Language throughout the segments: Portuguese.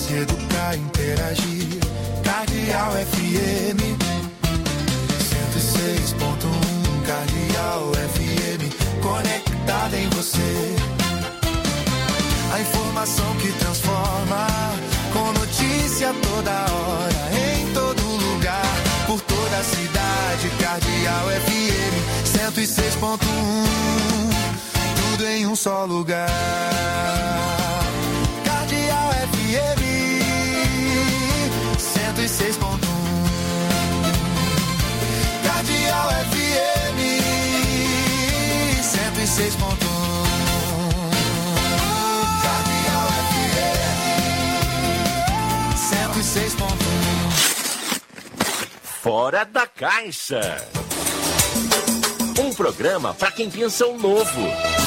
se educar, interagir. Cardeal FM 106.1. Cardeal FM, conectada em você. A informação que transforma, com notícia toda hora, em todo lugar, por toda a cidade. Cardeal FM 106.1, tudo em um só lugar. Cardeal FM 106.1. Cardeal FM 106.1. Cardeal FM 106.1. Fora da Caixa. Um programa para quem pensa o novo.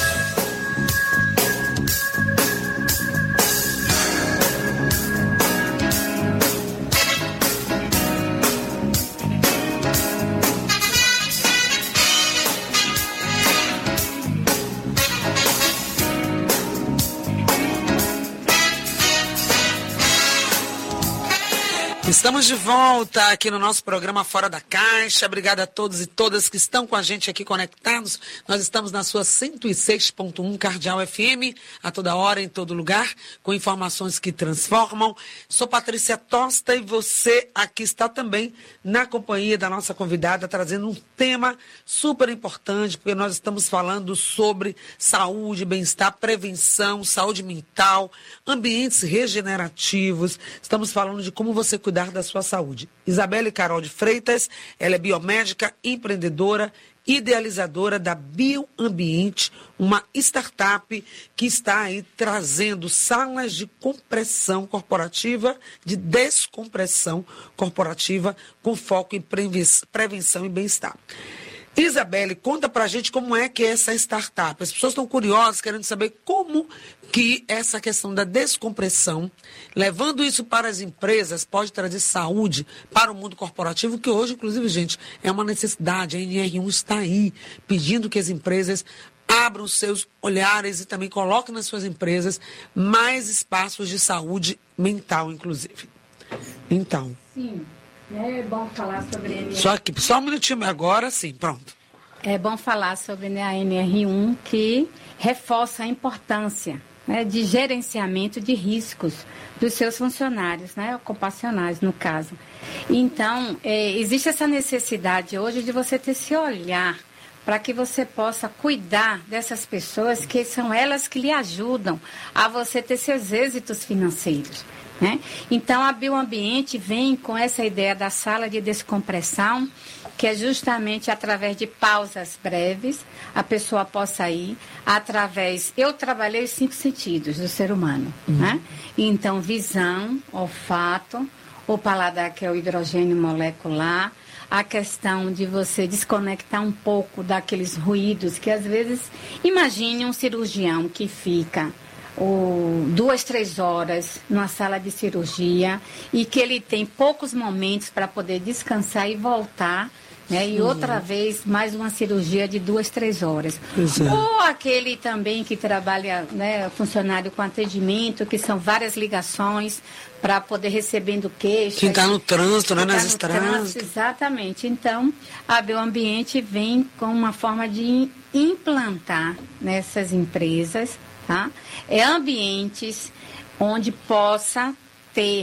Estamos de volta aqui no nosso programa Fora da Caixa. Obrigada a todos e todas que estão com a gente aqui conectados. Nós estamos na sua 106.1 Cardeal FM, a toda hora, em todo lugar, com informações que transformam. Sou Patrícia Tosta e você aqui está também na companhia da nossa convidada, trazendo um tema super importante, porque nós estamos falando sobre saúde, bem-estar, prevenção, saúde mental, ambientes regenerativos. Estamos falando de como você cuidar da sua saúde. Isabelle Carol de Freitas, ela é biomédica, empreendedora, idealizadora da Bioambiente, uma startup que está aí trazendo salas de compressão corporativa, de descompressão corporativa, com foco em prevenção e bem-estar. Isabelle, conta pra gente como é que é essa startup. As pessoas estão curiosas, querendo saber como que essa questão da descompressão, levando isso para as empresas, pode trazer saúde para o mundo corporativo, que hoje, inclusive, gente, é uma necessidade. A NR1 está aí pedindo que as empresas abram seus olhares e também coloquem nas suas empresas mais espaços de saúde mental, inclusive. Então... Sim. É bom falar sobre a NR1. Só um minutinho, agora sim, pronto. É bom falar sobre a NR1, que reforça a importância, né, de gerenciamento de riscos dos seus funcionários, né, ocupacionais, no caso. Então, existe essa necessidade hoje de você ter esse olhar para que você possa cuidar dessas pessoas, que são elas que lhe ajudam a você ter seus êxitos financeiros. Né? Então, a Bioambiente vem com essa ideia da sala de descompressão, que é justamente através de pausas breves, a pessoa possa ir através... Eu trabalhei os 5 sentidos do ser humano. Né? Então, visão, olfato, o paladar, que é o hidrogênio molecular, a questão de você desconectar um pouco daqueles ruídos que, às vezes, imagine um cirurgião que fica... 2, 3 horas numa sala de cirurgia e que ele tem poucos momentos para poder descansar e voltar, né? E outra vez mais uma cirurgia de 2, 3 horas. Ou aquele também que trabalha, né, funcionário com atendimento, que são várias ligações para poder recebendo queixas. Quem está no trânsito, né, nas estradas. Exatamente. Então, a Bioambiente vem com uma forma de implantar nessas empresas, tá? Ambientes onde possa ter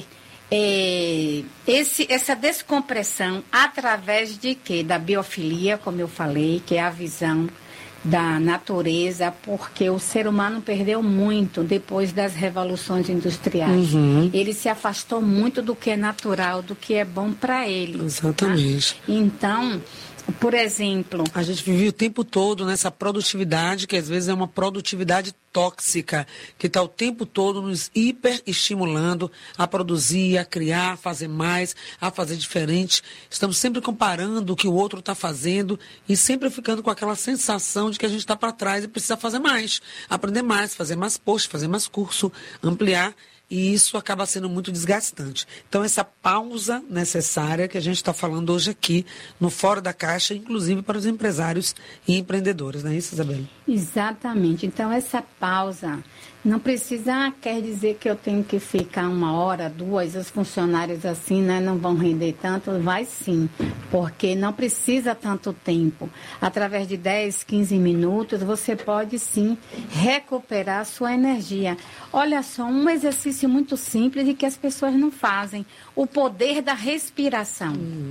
essa descompressão através de quê? Da biofilia, como eu falei, que é a visão da natureza, porque o ser humano perdeu muito depois das revoluções industriais. Ele se afastou muito do que é natural, do que é bom para ele. Exatamente. Tá? Então... Por exemplo... A gente vive o tempo todo nessa produtividade, que às vezes é uma produtividade tóxica, que está o tempo todo nos hiperestimulando a produzir, a criar, a fazer mais, a fazer diferente. Estamos sempre comparando o que o outro está fazendo e sempre ficando com aquela sensação de que a gente está para trás e precisa fazer mais, aprender mais, fazer mais post, fazer mais curso, ampliar. E isso acaba sendo muito desgastante. Então, essa pausa necessária que a gente está falando hoje aqui no Fora da Caixa, inclusive para os empresários e empreendedores, não é isso, Isabelle? Exatamente. Então, essa pausa Não precisa, quer dizer que eu tenho que ficar 1 hora, 2, os funcionários assim, né, não vão render tanto. Vai sim, porque não precisa tanto tempo. Através de 10, 15 minutos, você pode sim recuperar a sua energia. Olha só, um exercício muito simples e que as pessoas não fazem. O poder da respiração.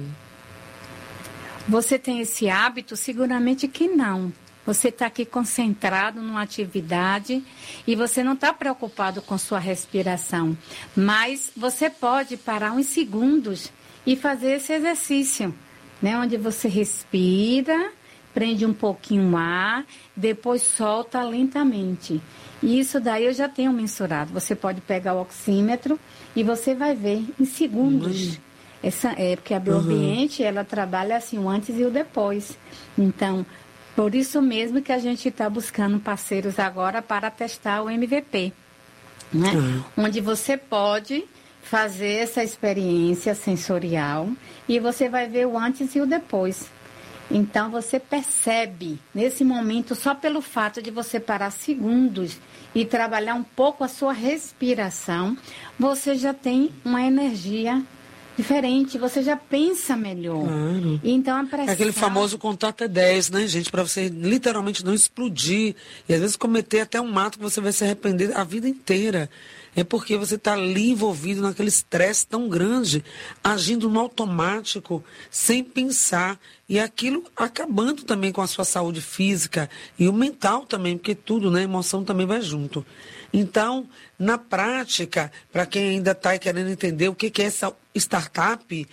Você tem esse hábito? Seguramente que não. Você está aqui concentrado numa atividade e você não está preocupado com sua respiração. Mas você pode parar uns segundos e fazer esse exercício, né? Onde você respira, prende um pouquinho o ar, depois solta lentamente. E isso daí eu já tenho mensurado. Você pode pegar o oxímetro e você vai ver em segundos. Porque a Bioambiente, ela trabalha assim o antes e o depois. Então, por isso mesmo que a gente está buscando parceiros agora para testar o MVP, né? Onde você pode fazer essa experiência sensorial e você vai ver o antes e o depois. Então, você percebe, nesse momento, só pelo fato de você parar segundos e trabalhar um pouco a sua respiração, você já tem uma energia diferente, você já pensa melhor. Claro. Então, a pressão... Aquele famoso contar até 10, né, gente? Para você literalmente não explodir. E às vezes cometer até um ato que você vai se arrepender a vida inteira. É porque você está ali envolvido naquele estresse tão grande, agindo no automático, sem pensar. E aquilo acabando também com a sua saúde física e o mental também, porque tudo, né? A emoção também vai junto. Então, na prática, para quem ainda está querendo entender o que é essa startup,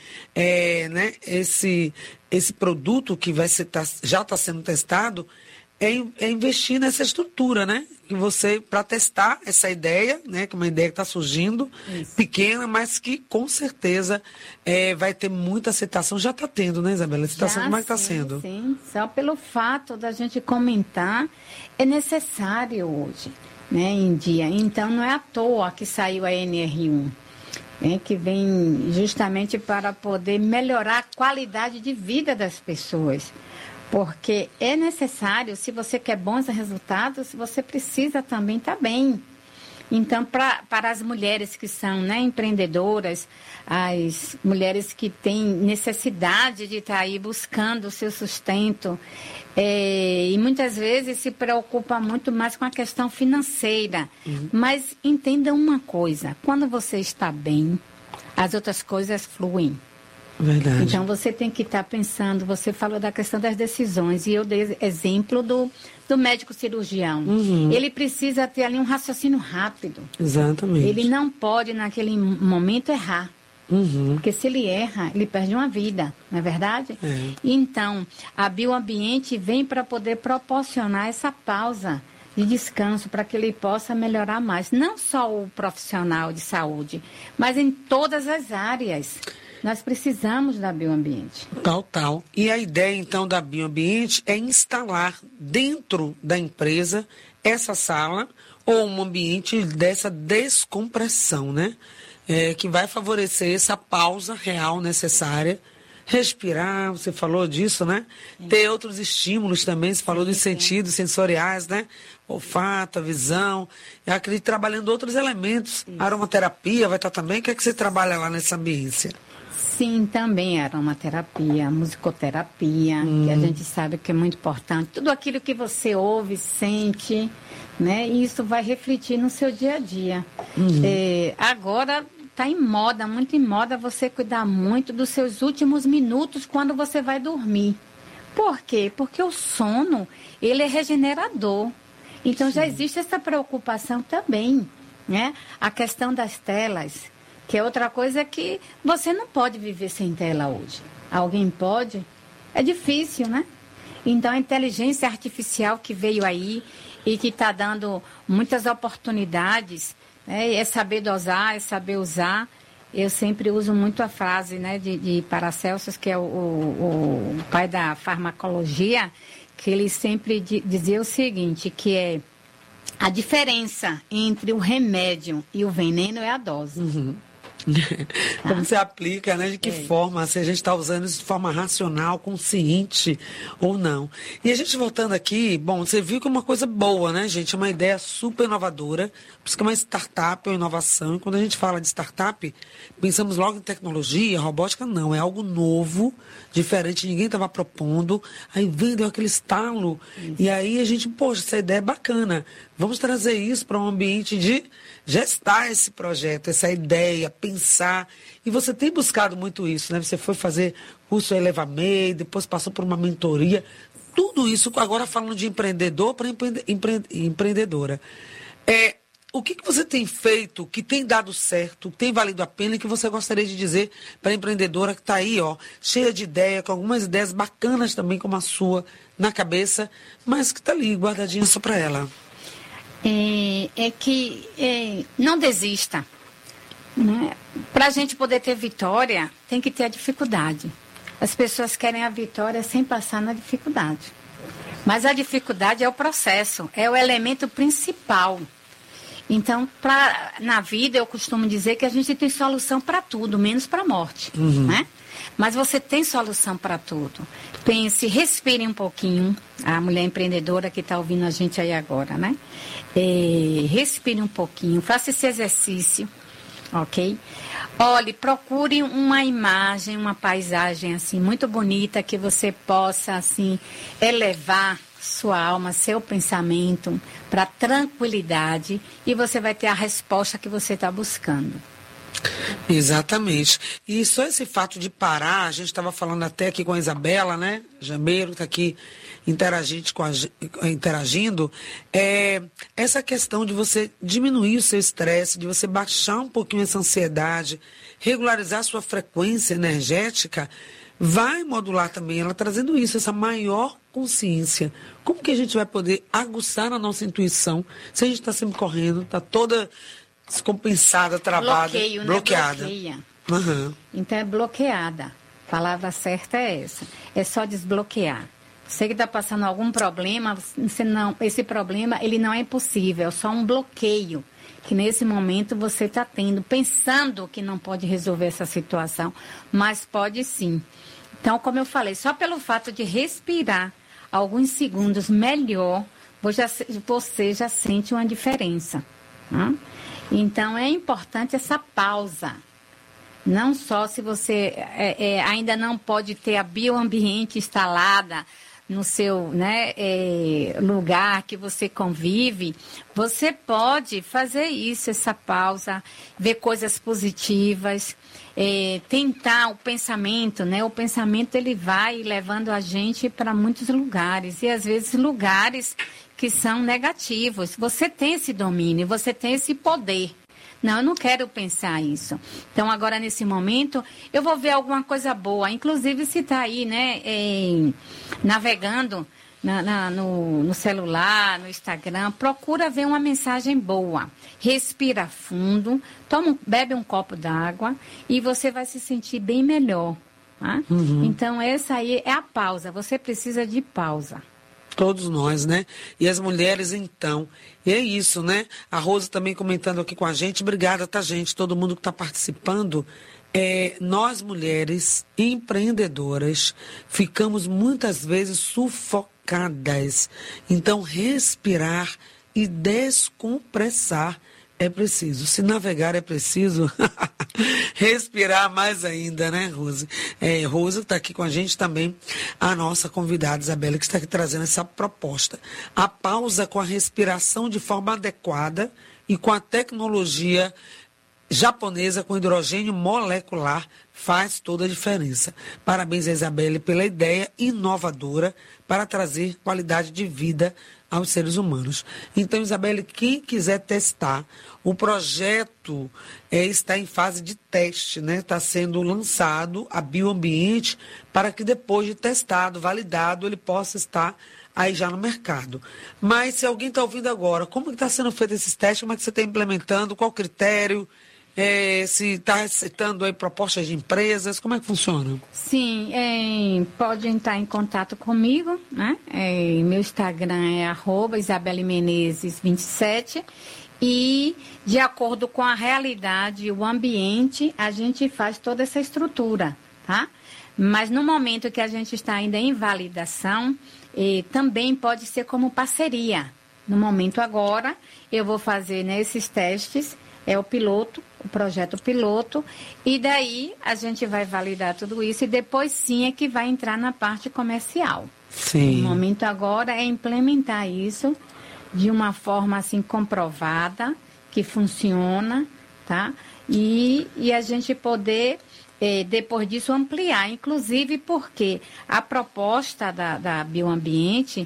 né, esse produto que já está sendo testado, é investir nessa estrutura, né? Que você, para testar essa ideia, né? Que é uma ideia que está surgindo, pequena, mas que com certeza vai ter muita aceitação. Já está tendo, né, Isabela? Aceitação, como é que está sendo? Sim, só pelo fato da gente comentar, é necessário hoje, né, em dia. Então, não é à toa que saiu a NR1, né, que vem justamente para poder melhorar a qualidade de vida das pessoas. Porque é necessário, se você quer bons resultados, você precisa também estar bem. Então, para as mulheres que são, né, empreendedoras, as mulheres que têm necessidade de estar aí buscando o seu sustento, e muitas vezes se preocupa muito mais com a questão financeira. Mas entenda uma coisa, quando você está bem, as outras coisas fluem. Verdade. Então, você tem que estar pensando, você falou da questão das decisões, e eu dei exemplo do médico cirurgião. Ele precisa ter ali um raciocínio rápido. Exatamente. Ele não pode, naquele momento, errar. Porque se ele erra, ele perde uma vida, não é verdade? Então, a Bioambiente vem para poder proporcionar essa pausa de descanso para que ele possa melhorar mais. Não só o profissional de saúde, mas em todas as áreas. Nós precisamos da Bioambiente. Tal. E a ideia, então, da Bioambiente é instalar dentro da empresa essa sala ou um ambiente dessa descompressão, né? Que vai favorecer essa pausa real necessária. Respirar, você falou disso, né? Ter outros estímulos também, você falou dos sentidos sensoriais, né? Olfato, a visão. Eu acredito trabalhando outros elementos. Aromaterapia vai estar também. O que é que você trabalha lá nessa ambiência? Sim, também aromaterapia, musicoterapia, que a gente sabe que é muito importante. Tudo aquilo que você ouve, sente, né? E isso vai refletir no seu dia a dia. Agora está em moda, muito em moda, você cuidar muito dos seus últimos minutos quando você vai dormir. Por quê? Porque o sono, ele é regenerador. Então, já existe essa preocupação também, né? A questão das telas, que é outra coisa que você não pode viver sem tela hoje. Alguém pode? É difícil, né? Então, a inteligência artificial que veio aí e que está dando muitas oportunidades, né? É saber dosar, é saber usar. Eu sempre uso muito a frase, né, de Paracelsus, que é o pai da farmacologia, que ele sempre dizia o seguinte, que é a diferença entre o remédio e o veneno é a dose. Como você aplica, né? De que forma, se a gente está usando isso de forma racional, consciente ou não. E a gente voltando aqui, bom, você viu que é uma coisa boa, né, gente? É uma ideia super inovadora, por isso que é uma startup, é uma inovação. E quando a gente fala de startup, pensamos logo em tecnologia, robótica, não, é algo novo, diferente, ninguém estava propondo, aí deu aquele estalo, e aí a gente, poxa, essa ideia é bacana, vamos trazer isso para um ambiente de gestar esse projeto, essa ideia, pensar. E você tem buscado muito isso, né? Você foi fazer curso ElevaMe, depois passou por uma mentoria. Tudo isso, agora falando de empreendedor para empreendedora. O que você tem feito, que tem dado certo, tem valido a pena e que você gostaria de dizer para a empreendedora que está aí, ó, cheia de ideia, com algumas ideias bacanas também, como a sua, na cabeça, mas que está ali, guardadinha só para ela? Não desista. Né? Para a gente poder ter vitória, tem que ter a dificuldade. As pessoas querem a vitória sem passar na dificuldade. Mas a dificuldade é o processo, é o elemento principal. Então, na vida, eu costumo dizer que a gente tem solução para tudo, menos para a morte. Né? Mas você tem solução para tudo. Pense, respire um pouquinho. A mulher empreendedora que está ouvindo a gente aí agora, né? Respire um pouquinho, faça esse exercício, ok? Olhe, procure uma imagem, uma paisagem assim muito bonita que você possa assim elevar sua alma, seu pensamento para tranquilidade e você vai ter a resposta que você está buscando. Exatamente. E só esse fato de parar, a gente estava falando até aqui com a Isabela, né? Jameiro, que está aqui interagindo, essa questão de você diminuir o seu estresse, de você baixar um pouquinho essa ansiedade, regularizar sua frequência energética, vai modular também, ela trazendo isso, essa maior consciência. Como que a gente vai poder aguçar a nossa intuição se a gente está sempre correndo, está toda descompensada, travada, bloqueio, bloqueada? Né? Uhum. Então é bloqueada. A palavra certa é essa. É só desbloquear. Você que está passando algum problema, esse problema ele não é impossível, é só um bloqueio que nesse momento você está tendo, pensando que não pode resolver essa situação, mas pode sim. Então, como eu falei, só pelo fato de respirar alguns segundos melhor, você já sente uma diferença. Né? Então, é importante essa pausa. Não só se você ainda não pode ter a bioambiente instalada no seu lugar que você convive, você pode fazer isso, essa pausa, ver coisas positivas, tentar o pensamento, né? O pensamento ele vai levando a gente para muitos lugares, e às vezes lugares que são negativos. Você tem esse domínio, você tem esse poder. Não, eu não quero pensar isso. Então, agora, nesse momento, eu vou ver alguma coisa boa. Inclusive, se está aí, né, navegando no celular, no Instagram, procura ver uma mensagem boa. Respira fundo, bebe um copo d'água e você vai se sentir bem melhor. Tá? Uhum. Então, essa aí é a pausa. Você precisa de pausa. Todos nós, né? E as mulheres, então. E é isso, né? A Rosa também comentando aqui com a gente. Obrigada, tá, gente? Todo mundo que está participando. Nós, mulheres empreendedoras, ficamos muitas vezes sufocadas. Então, respirar e descompressar é preciso. Se navegar é preciso, respirar mais ainda, né, Rose? Rose está aqui com a gente também, a nossa convidada, Isabela, que está aqui trazendo essa proposta. A pausa com a respiração de forma adequada e com a tecnologia japonesa com hidrogênio molecular faz toda a diferença. Parabéns a Isabelle pela ideia inovadora para trazer qualidade de vida aos seres humanos. Então, Isabelle, quem quiser testar, o projeto está em fase de teste, né? Está sendo lançado a bioambiente para que depois de testado, validado, ele possa estar aí já no mercado. Mas se alguém está ouvindo agora, como está sendo feito esses testes, como é que você está implementando, qual critério? Se está aceitando aí propostas de empresas, como é que funciona? Sim, pode entrar em contato comigo, né? Meu Instagram é @IsabeleMenezes27 e de acordo com a realidade, o ambiente, a gente faz toda essa estrutura, tá? Mas no momento que a gente está ainda em validação, também pode ser como parceria. No momento agora, eu vou fazer esses testes, o piloto, o projeto piloto, e daí a gente vai validar tudo isso e depois sim é que vai entrar na parte comercial. Sim. O momento agora é implementar isso de uma forma assim comprovada, que funciona, tá? E a gente poder, depois disso, ampliar, inclusive porque a proposta da Bioambiente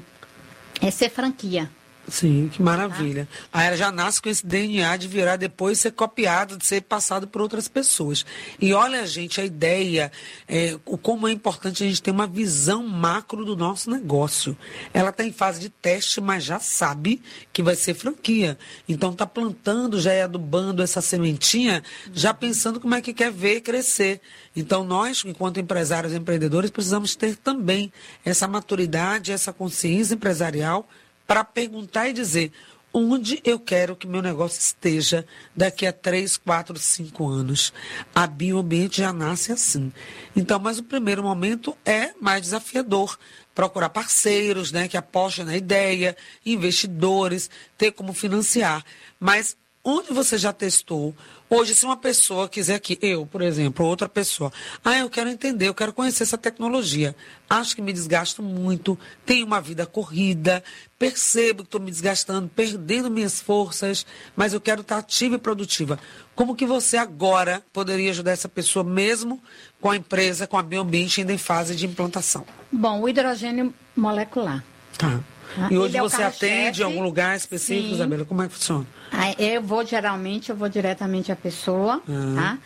é ser franquia. Sim, que maravilha. Aí ela já nasce com esse DNA de virar depois ser copiado, de ser passado por outras pessoas. E olha, gente, a ideia, como é importante a gente ter uma visão macro do nosso negócio. Ela está em fase de teste, mas já sabe que vai ser franquia. Então está plantando, já adubando essa sementinha, já pensando como é que quer ver crescer. Então nós, enquanto empresários e empreendedores, precisamos ter também essa maturidade, essa consciência empresarial para perguntar e dizer onde eu quero que meu negócio esteja daqui a 3, 4, 5 anos. A Bioambiente já nasce assim. Então, mas o primeiro momento é mais desafiador. Procurar parceiros, que apostem na ideia, investidores, ter como financiar. Mas onde você já testou? Hoje, se uma pessoa quiser aqui, eu, por exemplo, outra pessoa, eu quero entender, eu quero conhecer essa tecnologia. Acho que me desgasto muito, tenho uma vida corrida, percebo que estou me desgastando, perdendo minhas forças, mas eu quero estar ativa e produtiva. Como que você agora poderia ajudar essa pessoa mesmo com a empresa, com a Bioambiente ainda em fase de implantação? Bom, o hidrogênio molecular. Tá. E hoje você carro-chefe. atende em algum lugar específico, Sim. Isabela? Como é que funciona? Eu vou diretamente à pessoa, tá?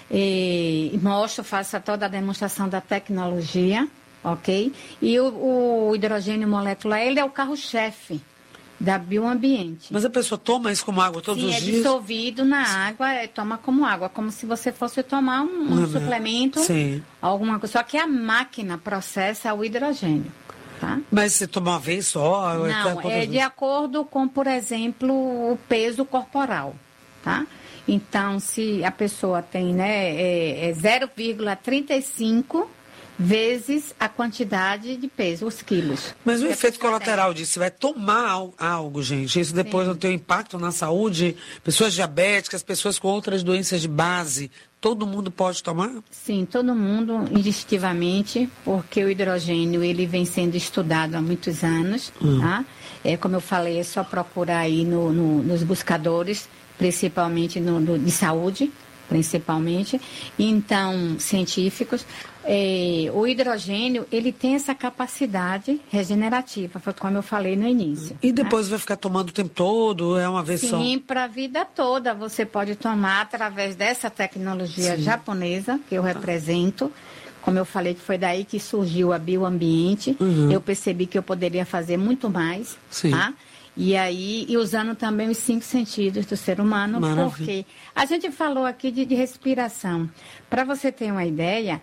E mostro, faço toda a demonstração da tecnologia, ok? E o hidrogênio molecular, ele é o carro-chefe da Bioambiente. Mas a pessoa toma isso como água todos Sim, os é dias? dissolvido na água, toma como água, como se você fosse tomar um suplemento, Sim. alguma coisa. Só que a máquina processa o hidrogênio. Tá? Mas você toma uma vez só? Não, é de acordo com, por exemplo, o peso corporal, tá? Então, se a pessoa tem 0,35 vezes a quantidade de peso, os quilos. Mas o efeito colateral disso, você vai tomar algo, gente, isso depois vai ter um impacto na saúde, pessoas diabéticas, pessoas com outras doenças de base, todo mundo pode tomar? Sim, todo mundo, indistintivamente, porque o hidrogênio, ele vem sendo estudado há muitos anos, tá? Como eu falei, é só procurar aí nos buscadores, principalmente de saúde, principalmente, então, científicos. O hidrogênio, ele tem essa capacidade regenerativa, foi como eu falei no início. E depois vai ficar tomando o tempo todo, é uma vez só? Sim, para a vida toda você pode tomar através dessa tecnologia japonesa que eu represento. Como eu falei, que foi daí que surgiu a Bioambiente. Eu percebi que eu poderia fazer muito mais, tá? E usando também os 5 sentidos do ser humano, porque a gente falou aqui de respiração. Para você ter uma ideia,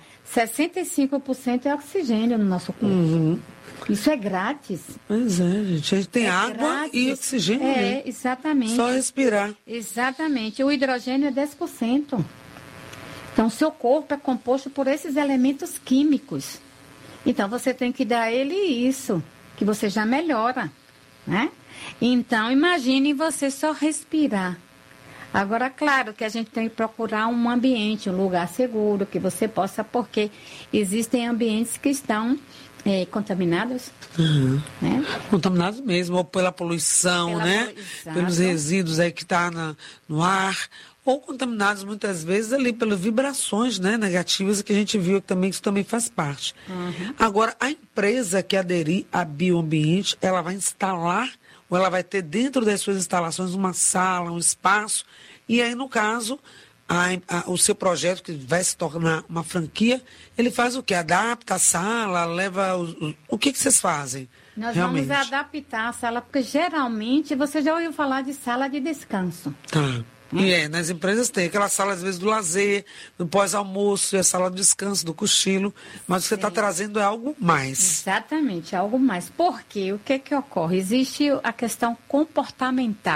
65% é oxigênio no nosso corpo. Isso é grátis. Pois é, gente. A gente tem água grátis. E oxigênio. Exatamente. Só respirar. Exatamente. O hidrogênio é 10%. Então, seu corpo é composto por esses elementos químicos. Então, você tem que dar a ele isso, que você já melhora, né? Então, imagine você só respirar. Agora, claro que a gente tem que procurar um ambiente, um lugar seguro, que você possa, porque existem ambientes que estão contaminados. Né? Contaminados mesmo, ou pela poluição, pelos resíduos aí que está no ar, ou contaminados muitas vezes ali pelas vibrações negativas que a gente viu também, que isso também faz parte. Agora, a empresa que aderir à Bioambiente, ela vai instalar, ou ela vai ter dentro das suas instalações uma sala, um espaço, e aí, no caso, o seu projeto, que vai se tornar uma franquia, ele faz o quê? Adapta a sala, leva... O que vocês fazem? Nós realmente? Vamos adaptar a sala, porque geralmente você já ouviu falar de sala de descanso. Tá. E nas empresas tem aquela sala, às vezes, do lazer, do pós-almoço, a sala de descanso, do cochilo, mas o que você está trazendo é algo mais. Exatamente, algo mais. Porque o que ocorre? Existe a questão comportamental,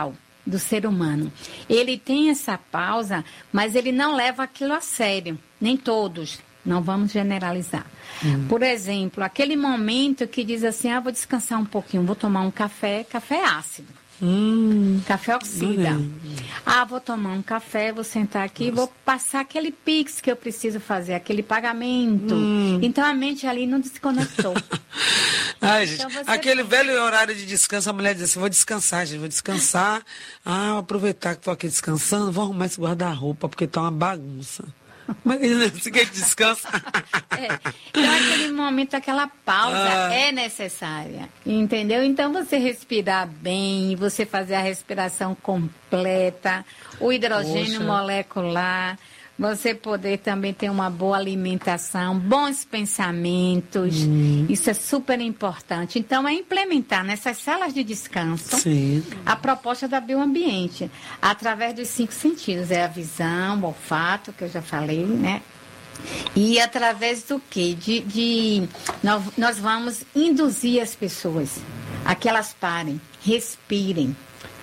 do ser humano. Ele tem essa pausa, mas ele não leva aquilo a sério. Nem todos. Não vamos generalizar. Por exemplo, aquele momento que diz assim, vou descansar um pouquinho, vou tomar um café ácido. Café oxida. Vou tomar um café, vou sentar aqui, vou passar aquele Pix que eu preciso fazer, aquele pagamento. Então a mente ali não desconectou. Ai, gente, Então, aquele velho horário de descanso, a mulher diz assim, vou descansar, gente, vou descansar. Vou aproveitar que estou aqui descansando, vou arrumar esse guarda-roupa, porque tá uma bagunça. Mas você quer que descansa? Então, aquele momento, aquela pausa é necessária, entendeu? Então, você respirar bem, você fazer a respiração completa, o hidrogênio molecular, você poder também ter uma boa alimentação, bons pensamentos, isso é super importante. Então, é implementar nessas salas de descanso a proposta da bioambiente, através dos 5 sentidos, a visão, o olfato, que eu já falei, né? E através do quê? Nós vamos induzir as pessoas a que elas parem, respirem,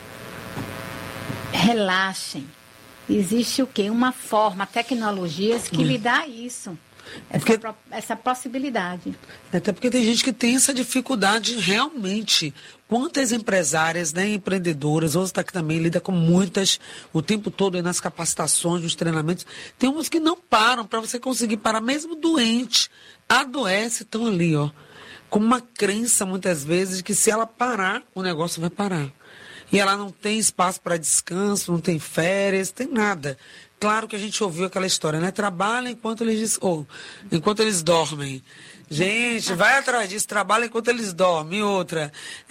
relaxem. Existe o quê? Uma forma, tecnologias que lhe dá isso, essa possibilidade. Até porque tem gente que tem essa dificuldade realmente. Quantas empresárias, né, empreendedoras, outras que também lida com muitas, o tempo todo aí nas capacitações, nos treinamentos, tem umas que não param, para você conseguir parar, mesmo doente, adoece, estão ali, com uma crença muitas vezes de que se ela parar, o negócio vai parar. E ela não tem espaço para descanso, não tem férias, tem nada. Claro que a gente ouviu aquela história, né? Trabalha enquanto enquanto eles dormem. Gente, vai atrás disso, trabalha enquanto eles dormem. E outra,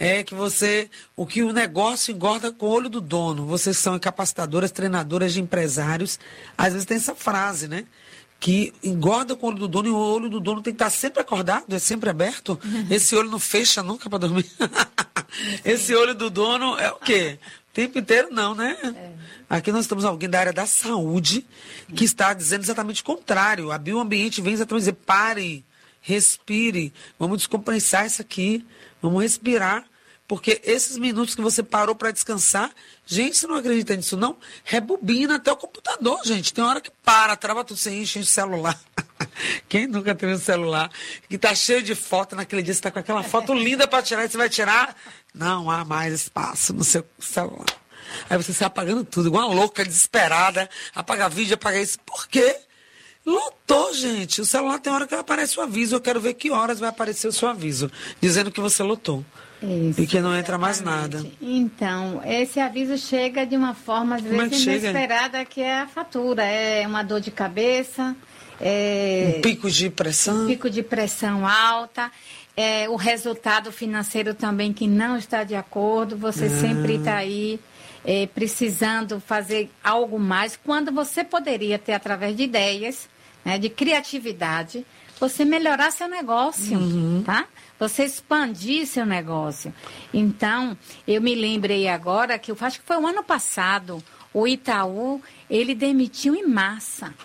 o negócio engorda com o olho do dono. Vocês são capacitadoras, treinadoras de empresários. Às vezes tem essa frase, né? Que engorda com o olho do dono, e o olho do dono tem que estar sempre acordado, é sempre aberto. Esse olho não fecha nunca para dormir. Esse olho do dono é o quê? O tempo inteiro não, né? Aqui nós temos alguém da área da saúde que está dizendo exatamente o contrário. A bioambiente vem exatamente dizer, pare, respire, vamos descompensar isso aqui, vamos respirar. Porque esses minutos que você parou para descansar, gente, você não acredita nisso não? Rebobina até o computador, gente. Tem hora que trava tudo, você enche o celular. Quem nunca teve um celular que tá cheio de foto naquele dia, você tá com aquela foto linda para tirar e você vai tirar? Não há mais espaço no seu celular. Aí você sai apagando tudo, igual uma louca, desesperada, apaga vídeo, apaga isso. Por quê? Lotou, gente. O celular tem hora que aparece o aviso. Eu quero ver que horas vai aparecer o seu aviso, dizendo que você lotou. Isso, e que não entra mais nada. Então, esse aviso chega de uma forma, às vezes, inesperada, que é a fatura. É uma dor de cabeça. Um pico de pressão. Um pico de pressão alta. O resultado financeiro também que não está de acordo. Você sempre está aí precisando fazer algo mais, quando você poderia ter, através de ideias, né, de criatividade, você melhorar seu negócio, tá? Você expandir seu negócio. Então, eu me lembrei agora que eu acho que foi o ano passado, o Itaú, ele demitiu em massa.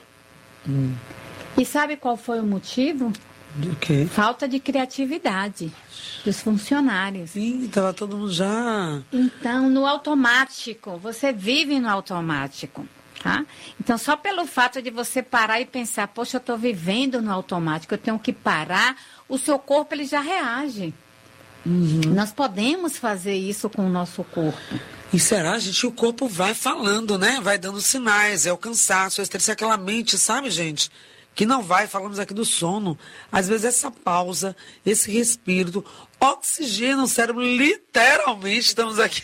E sabe qual foi o motivo? Do quê? Falta de criatividade dos funcionários. Sim, estava todo mundo já... Então, no automático, você vive no automático. Tá? Então, só pelo fato de você parar e pensar, poxa, eu estou vivendo no automático, eu tenho que parar, o seu corpo ele já reage. Nós podemos fazer isso com o nosso corpo. E será, gente? O corpo vai falando, né? Vai dando sinais, é o cansaço, é o estresse, aquela mente, sabe, gente? Que não vai, falamos aqui do sono. Às vezes essa pausa, esse respiro, oxigena o cérebro, literalmente estamos aqui...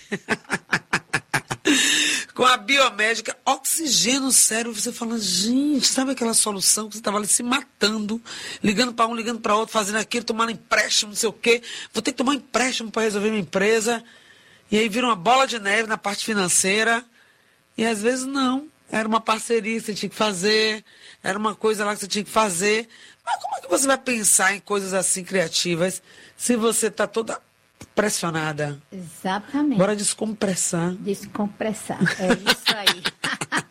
Com a biomédica, oxigena o cérebro, você fala, gente, sabe aquela solução que você estava ali se matando, ligando para um, ligando para outro, fazendo aquilo, tomando empréstimo, não sei o quê, vou ter que tomar um empréstimo para resolver minha empresa, e aí vira uma bola de neve na parte financeira, e às vezes não, era uma parceria que você tinha que fazer, era uma coisa lá que você tinha que fazer, mas como é que você vai pensar em coisas assim criativas, se você está toda... pressionada. Exatamente. Bora descompressar. Descompressar, é isso aí.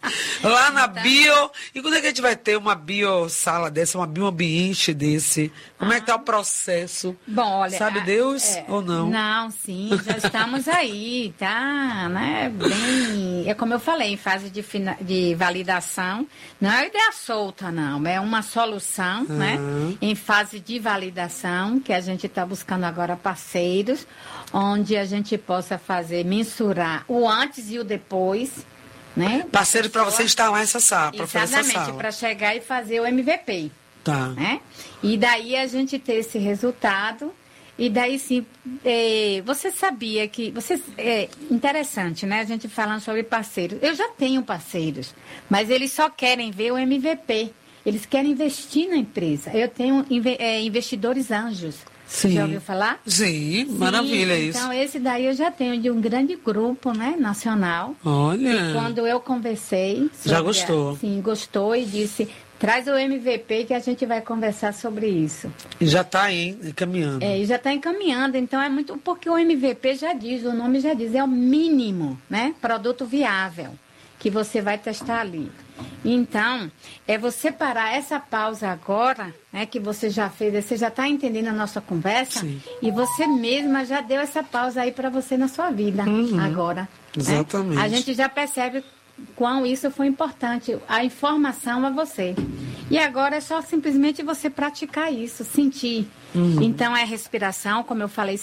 Lá na bio. E quando é que a gente vai ter uma biosala dessa, uma bioambiente desse? Como é que tá o processo? Bom, olha... Sabe Deus ou não? Não, sim, já estamos aí, tá, né, bem... É como eu falei, em fase de validação. Não é ideia solta, não. É uma solução, né, em fase de validação, que a gente está buscando agora parceiros, onde a gente possa mensurar o antes e o depois, né? Parceiro para você instalar essa sala, para fazer essa sala. Exatamente, para chegar e fazer o MVP. Tá. Né? E daí a gente ter esse resultado, e daí sim, você sabia que... interessante, né? A gente falando sobre parceiros. Eu já tenho parceiros, mas eles só querem ver o MVP. Eles querem investir na empresa. Eu tenho investidores anjos. Sim. Já ouviu falar? Sim, maravilha isso. Então, esse daí eu já tenho de um grande grupo, né, nacional. Olha. E quando eu conversei... Já gostou? Sim, gostou e disse, traz o MVP que a gente vai conversar sobre isso. E já está aí, encaminhando. E já está encaminhando. Então, é muito... Porque o MVP já diz, o nome já diz, é o mínimo, né, produto viável que você vai testar ali. Então, é você parar essa pausa agora, né, que você já fez, você já está entendendo a nossa conversa. Sim. E você mesma já deu essa pausa aí para você na sua vida agora. Exatamente. Né? A gente já percebe quão isso foi importante, a informação a você. E agora é só simplesmente você praticar isso, sentir. Então, é respiração, como eu falei,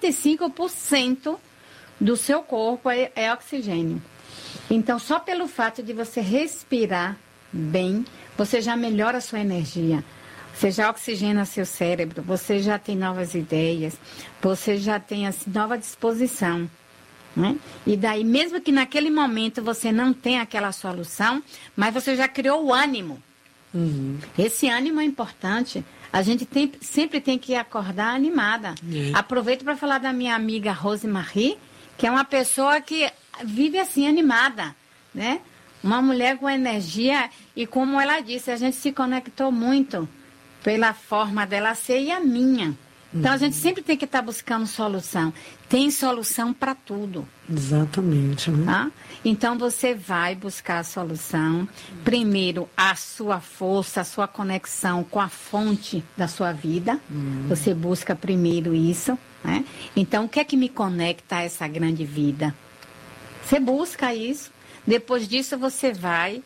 65% do seu corpo é oxigênio. Então, só pelo fato de você respirar bem, você já melhora a sua energia. Você já oxigena seu cérebro, você já tem novas ideias, você já tem assim, nova disposição. Né? E daí, mesmo que naquele momento você não tenha aquela solução, mas você já criou o ânimo. Esse ânimo é importante. A gente sempre tem que acordar animada. Aproveito para falar da minha amiga Rosemarie, que é uma pessoa que vive assim, animada, né? Uma mulher com energia e, como ela disse, a gente se conectou muito pela forma dela ser e a minha. Então, a gente sempre tem que estar buscando solução. Tem solução para tudo. Exatamente. Né? Tá? Então, você vai buscar a solução. Primeiro, a sua força, a sua conexão com a fonte da sua vida. Você busca primeiro isso. Né? Então, o que é que me conecta a essa grande vida? Você busca isso. Depois disso, você vai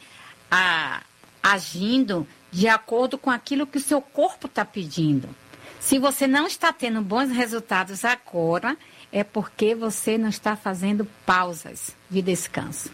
agindo de acordo com aquilo que o seu corpo está pedindo. Se você não está tendo bons resultados agora, é porque você não está fazendo pausas de descanso.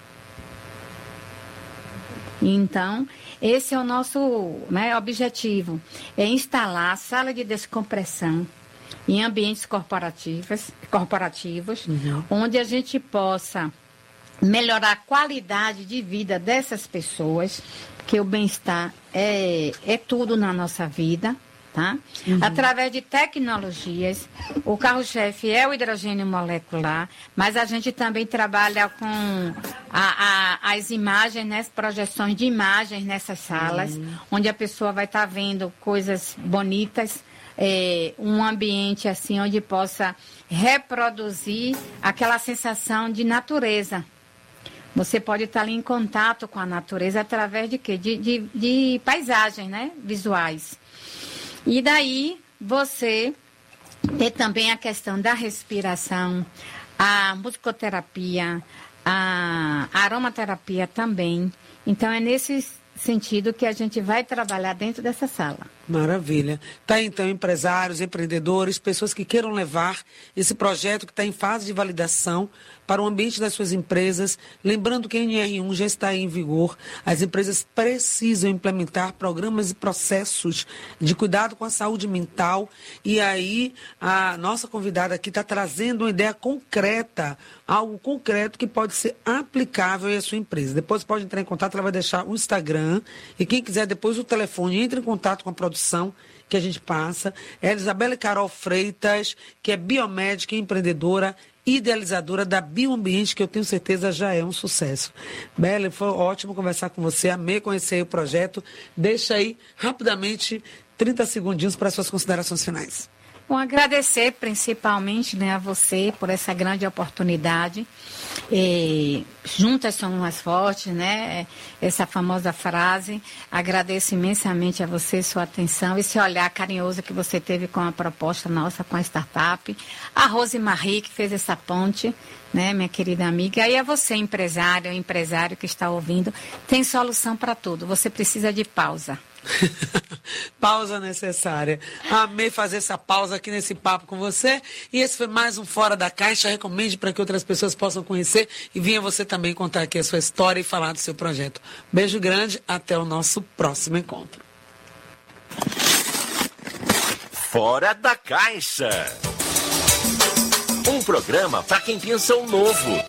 Então, esse é o nosso, né, objetivo. É instalar a sala de descompressão em ambientes corporativos, onde a gente possa melhorar a qualidade de vida dessas pessoas, que o bem-estar é tudo na nossa vida, tá? Através de tecnologias, o carro-chefe é o hidrogênio molecular, mas a gente também trabalha com as imagens, né, as projeções de imagens nessas salas, onde a pessoa vai estar vendo coisas bonitas, um ambiente assim onde possa reproduzir aquela sensação de natureza. Você pode estar ali em contato com a natureza através de quê? De paisagens, né? Visuais. E daí você tem também a questão da respiração, a musicoterapia, a aromaterapia também. Então, é nesse sentido que a gente vai trabalhar dentro dessa sala. Maravilha. Tá, então, empresários, empreendedores, pessoas que queiram levar esse projeto que está em fase de validação para o ambiente das suas empresas. Lembrando que a NR1 já está em vigor. As empresas precisam implementar programas e processos de cuidado com a saúde mental. E aí, a nossa convidada aqui está trazendo uma ideia concreta, algo concreto que pode ser aplicável à sua empresa. Depois pode entrar em contato, ela vai deixar o Instagram. E quem quiser depois o telefone, entre em contato com a produção que a gente passa. É a Isabela Carol Freitas, que é biomédica e empreendedora, idealizadora da Bioambiente, que eu tenho certeza já é um sucesso. Bela, foi ótimo conversar com você, amei conhecer o projeto. Deixa aí, rapidamente, 30 segundinhos para suas considerações finais. Bom, agradecer principalmente, né, a você por essa grande oportunidade. Juntas somos mais fortes, né? Essa famosa frase. Agradeço imensamente a você, sua atenção, esse olhar carinhoso que você teve com a proposta nossa, com a startup. A Rosemarie, que fez essa ponte, né, minha querida amiga. E a você, empresário que está ouvindo, tem solução para tudo. Você precisa de pausa. Pausa necessária. Amei fazer essa pausa aqui nesse papo com você. E esse foi mais um Fora da Caixa. Recomende para que outras pessoas possam conhecer e venha você também contar aqui a sua história e falar do seu projeto. Beijo grande, até o nosso próximo encontro. Fora da Caixa. Um programa para quem pensa o novo.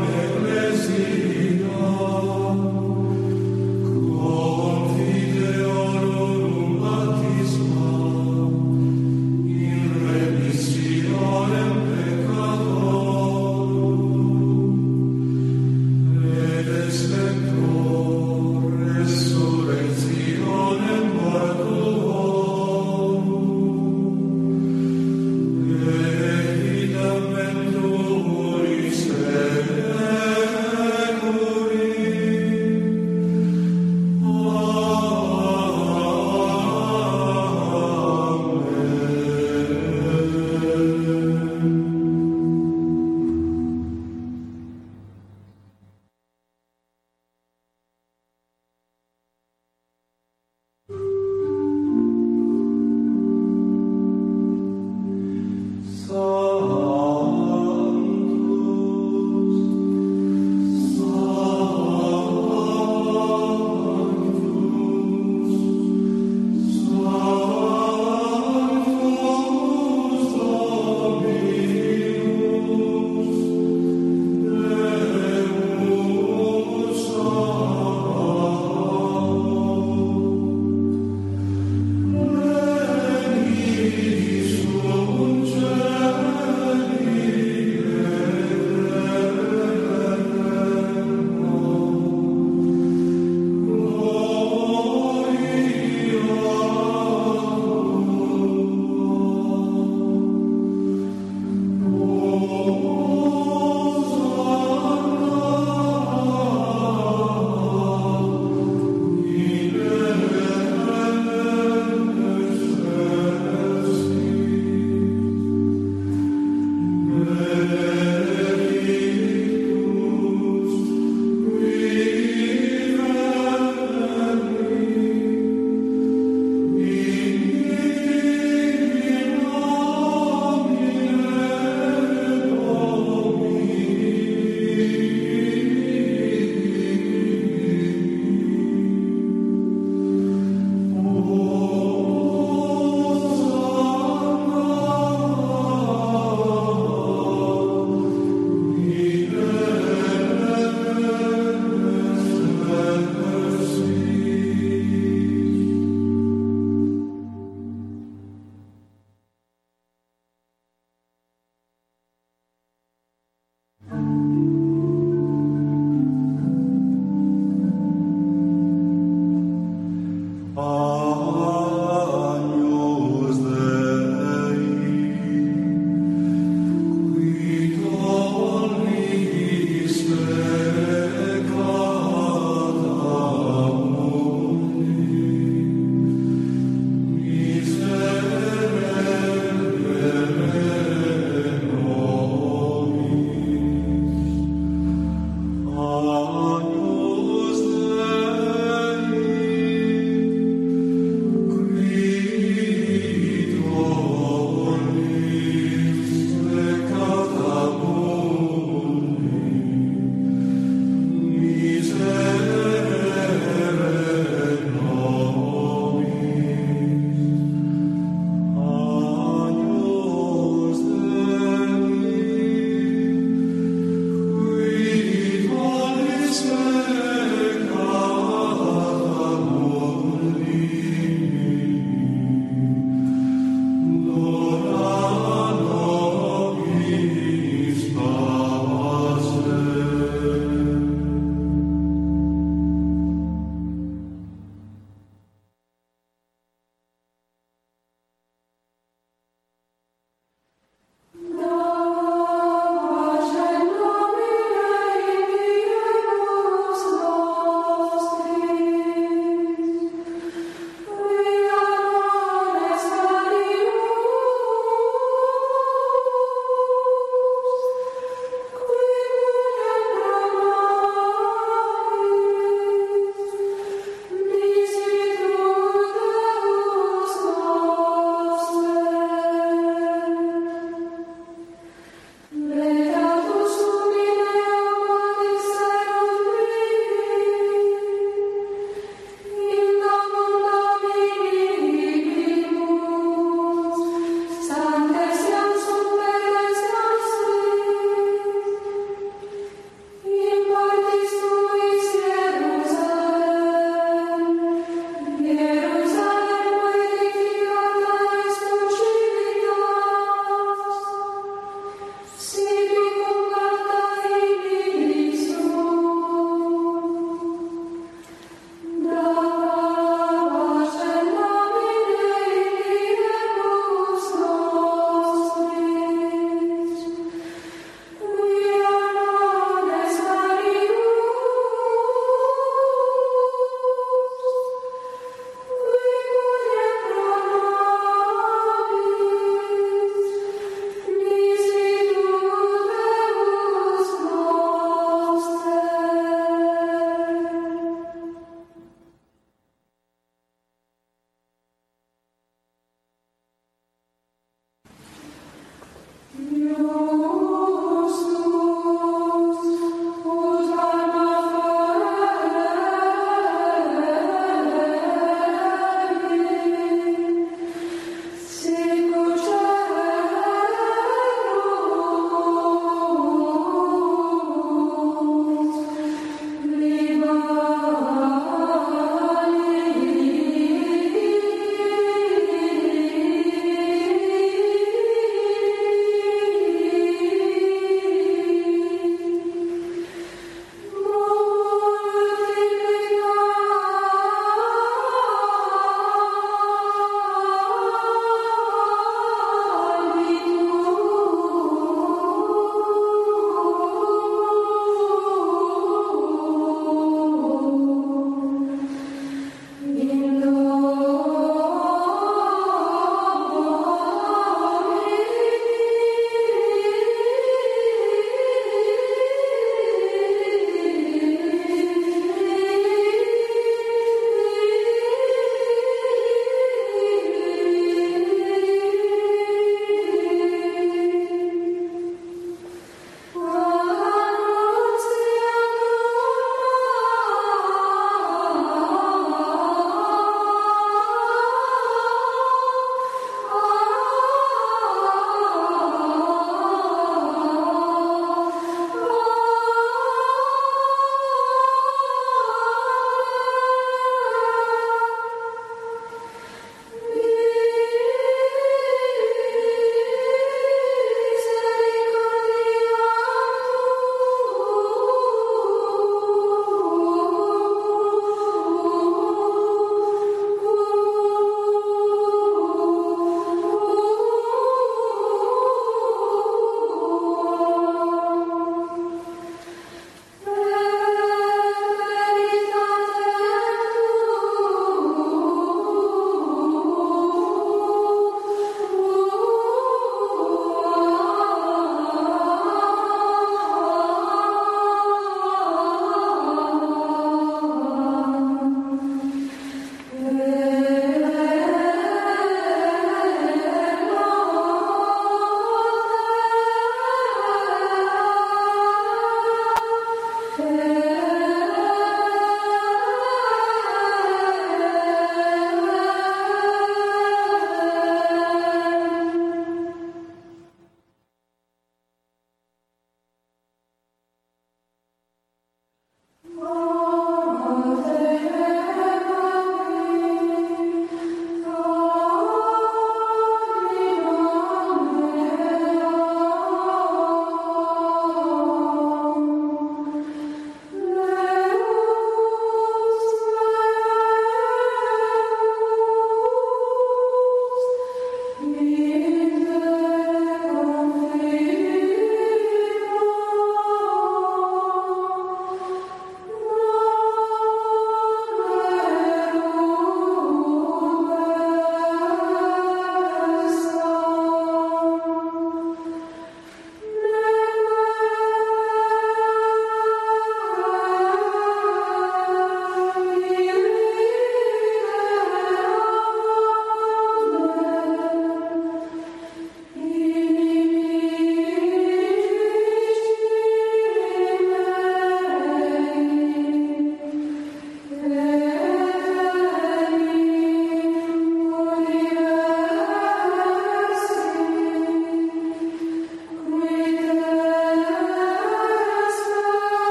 Ecclesia.